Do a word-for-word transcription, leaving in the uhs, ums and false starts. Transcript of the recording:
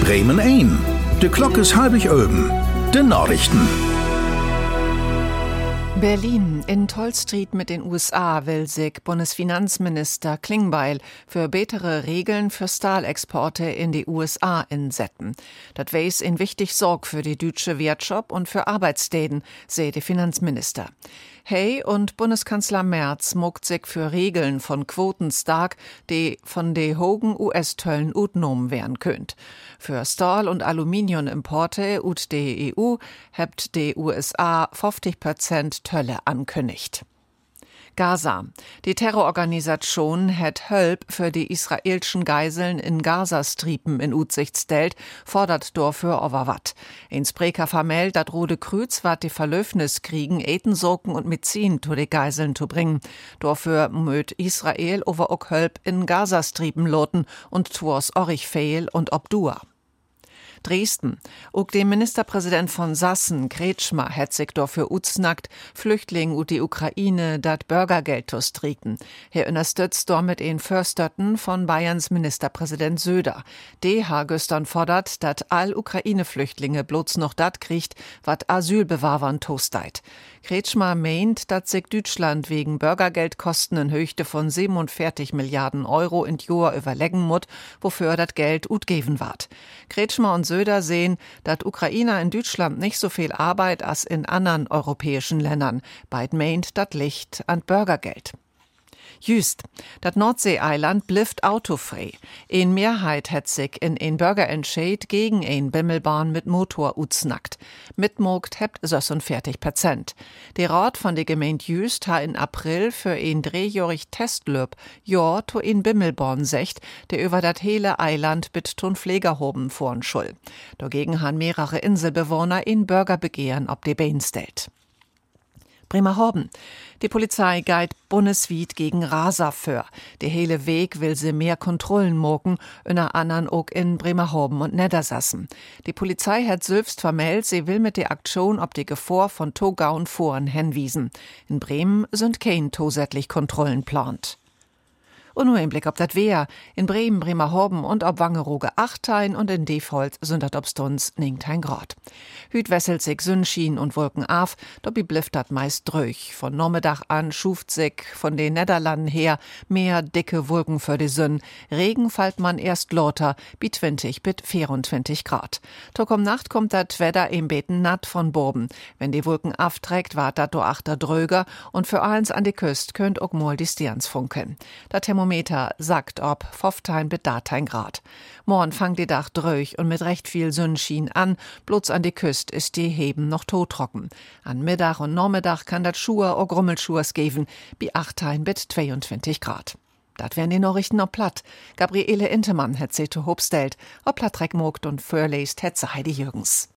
Bremen ein. De Glock is halbig öben. De Nachrichten. Berlin. In Tollstreet mit den U S A will sich Bundesfinanzminister Klingbeil für bessere Regeln für Stahlexporte in die U S A insetzen. Das weis in wichtig Sorg für die deutsche Wirtschaft und für Arbeitsstäden, sehe der Finanzminister. Hey und Bundeskanzler Merz muckt sich für Regeln von Quoten stark, die von de hohen U S-Töllen utnomen werden könnt. Für Stahl- und Aluminiumimporte ut de E U hebt de U S A fünfzig Prozent Tölle ankündigt. Gaza. Die Terrororganisation hat Hölp für die israelischen Geiseln in Gazastriepen in Utsicht stellt, fordert dafür aber wat. In Spreker vermeldet, dat Rote Kreuz wat die Verlöfnis kriegen, Etensorgen und Medizin zu die Geiseln zu bringen. Dafür möt Israel over auch Hölp in Gazastriepen loten und tuors orich fehl und obdua. Dresden. Auch dem Ministerpräsident von Sassen, Kretschmer, hat sich dafür uznackt, Flüchtlinge ut die Ukraine dat Bürgergeld zu striken. Er unterstützt damit in Försterten von Bayerns Ministerpräsident Söder. De ha gestern fordert, dat all Ukraine-Flüchtlinge bloß noch dat kriegt, wat Asylbewahrern toasteit. Kretschmer meint, dat sich Deutschland wegen Bürgergeldkosten in Höchste von siebenundvierzig Milliarden Euro in Jahr überlegen mut, wofür dat Geld utgeben ward. Kretschmer und Söder sehen, dat Ukrainer in Deutschland nicht so viel Arbeit als in anderen europäischen Ländern. Beid meint dat Licht an Bürgergeld. Jüst, dat Nordseeeiland blifft autofrei. Een Mehrheit hat sich in een Bürgerentscheid gegen een Bimmelbahn mit Motor uznackt. Mitmogt hebt sechsundvierzig Prozent. Der Rat von der Gemeinde Jüst ha in April für een drehjährig Testlöb ja to een Bimmelbahn secht, der über dat hele Eiland bit ton Pflegerhoben vorn schull. Dagegen han mehrere Inselbewohner in Bürgerbegehren ob de Bein stellt. Bremerhaven. Die Polizei geht bundesweit gegen Raser für. Der hele Weg will sie mehr Kontrollen moken, unter anderem auch in Bremerhaven und Niedersassen. Die Polizei hat selbst vermeldet, sie will mit der Aktion ob die Gefahr von Togauen Foren hinwiesen. In Bremen sind kein zusätzlich Kontrollen plant. Und nur ein Blick auf das Wehr. In Bremen, Bremerhaven und ob Wangerooge achtein und in Default sind dat obstuns neunzehn Grad. Hüt wesselt sich Sonnenschien und Wolken auf, dobi blifft dat meist dröch. Von Nachmittag an schuft sich von den Niederlanden her mehr dicke Wolken für die Sonne. Regen fällt man erst lauter, bi zwanzig bis vierundzwanzig Grad. Tok um Nacht kommt dat Wetter im Beten natt von Boben. Wenn die Wolken afträgt, wart dat do achter dröger und für eins an die Küst könnt auch mal die Stirns funkeln. Dat Thermometer sagt ob fünfzehn bis achtzehn Grad. Morgen fangt die Dach dröch und mit recht viel Sonnenschien an, bloß an die Küst ist die Heben noch tottrocken. An Mittag und Nachmittag kann dat Schuhe o Grummelschuhers geben, bi achtzehn bis zweiundzwanzig Grad. Dat wären die Nachrichten ob Platt. Gabriele Intemann hat sie zu Hobstellt, ob Platt mogt und vorlest hat sie Heidi Jürgens.